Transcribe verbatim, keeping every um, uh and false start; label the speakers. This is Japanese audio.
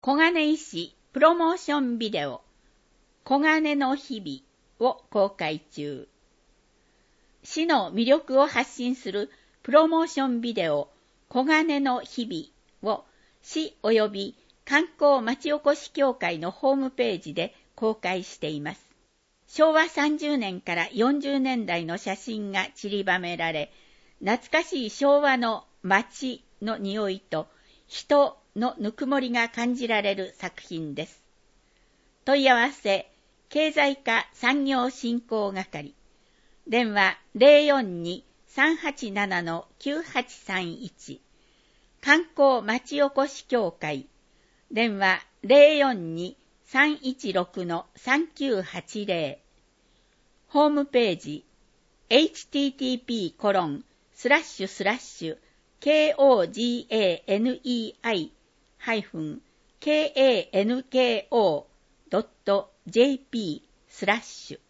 Speaker 1: 小金井市プロモーションビデオ、小金の日々を公開中。市の魅力を発信するプロモーションビデオ、小金の日々を市及び観光町おこし協会のホームページで公開しています。しょうわさんじゅうねんからよんじゅうねんだいの写真が散りばめられ、懐かしい昭和の街の匂いと人のぬくもりが感じられる作品です。問い合わせ、経済課産業振興係。電話 ゼロよんに さんはちなな きゅうはちさんいち。観光町おこし協会。電話 ゼロよんに さんいちろく さんきゅうはちゼロ。ホームページ エイチティーティーピーコロンスラッシュスラッシュ ケーオージーエーエヌイーアイ ハイフン ケーエーエヌケーオー ドット ジェーピー スラッシュ